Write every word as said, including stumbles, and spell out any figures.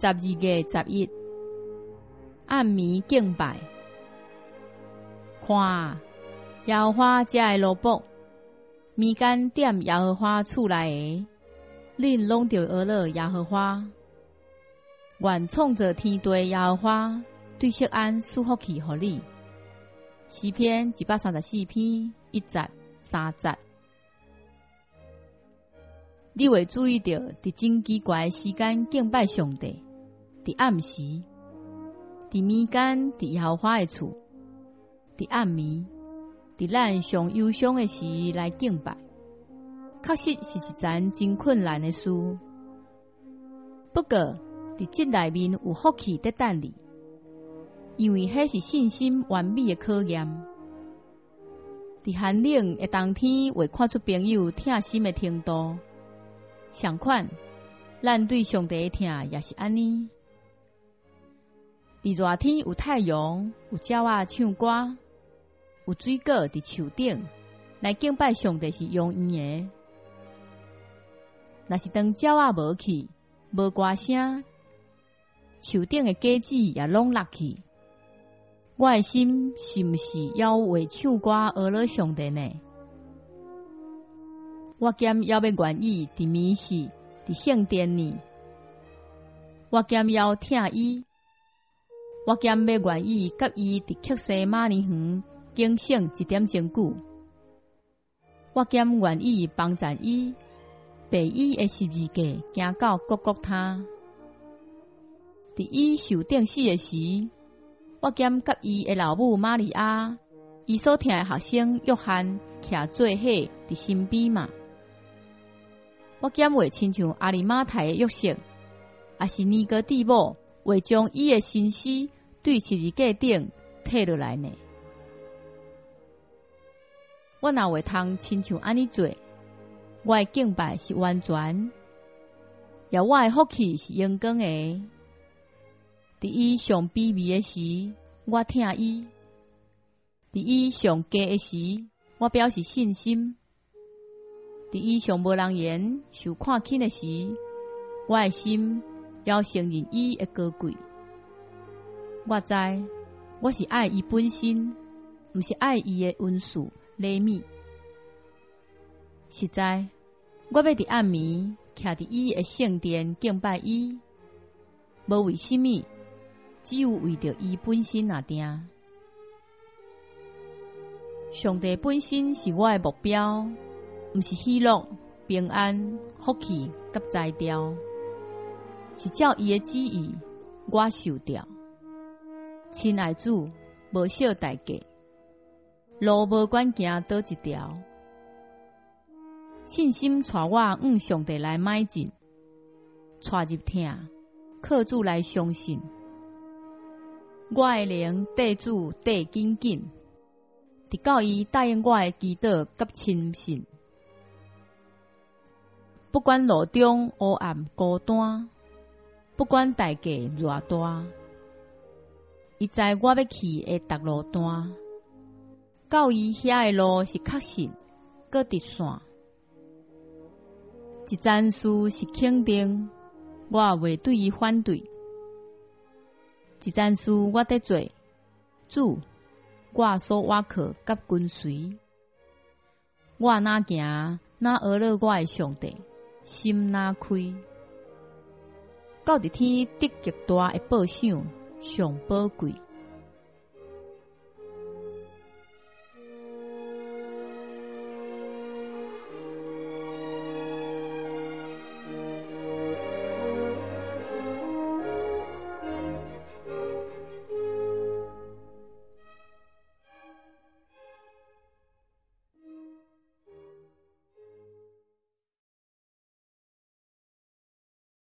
十二月十一，暗暝敬拜。看啊，耶和华遮的奴仆，暝间踮耶和华厝内的，恁拢着学了耶和华。愿创造天地耶和华对錫安赐福气予你。诗篇一百三十四篇一节三节。你会注意到，伫真奇怪的时间敬拜上帝，伫暗时，伫暝间，伫耶和华的厝，伫暗暝，伫咱上忧伤的时来敬拜，确实是一件真困难的事。不过，伫这内面有福气在等你，因为迄是信心完美的考验。伫寒冷的冬天，会看出朋友疼心的程度。相款，咱对上帝的疼也是安尼。伫热天有太阳，有鸟仔唱歌，有水果伫树顶，来敬拜上帝是容易的。若是当鸟仔无去，无歌声，树顶的果子也拢落去，我的心是毋是要为唱歌而了上帝呢？我兼要要愿意伫暝时伫圣殿里，我兼要听伊，我兼要愿意甲伊伫克西马尼园警醒一点钟久，我兼愿意帮助伊，背伊的十字架行到各各他。伫伊受钉死的时，我兼甲伊的老母玛利亚，伊所听的学生约翰徛做伙伫身边嘛。我兼会亲像阿里马太的约瑟，也是尼哥底母，会将伊的心思对十字架顶摕落来呢。我若会通亲像安尼做，我的敬拜是完全，也我的福气是阳光的。伫伊上卑微的时，我听伊；伫伊上低的时，我表示信心。伫伊上无人言、受看轻的时，我的心要承认伊的高贵。我知我是爱伊本身，毋是爱伊的温顺礼貌。实在，我要伫暗暝徛伫伊的圣殿敬拜伊，无为什么，只有为着伊本身而定。上帝本身是我的目标。毋是喜乐、平安、福气甲才调，是照伊的旨意，我受调。亲爱主，无小代价，路无管行倒一条，信心带我往上帝来迈进，带入听，靠主来相信。我的灵缀主缀紧紧，直到伊答应我的祈祷甲亲信。不管路中黑暗孤单，不管代价偌大，伊知我要去的逐路段，到伊遐的路是确实，搁直线。一件事是肯定，我袂对伊反对；一件事我得做，主，我所倚靠甲跟随，我哪行哪学了我的上帝。心哪开，到日天得极大的报赏，上宝贵。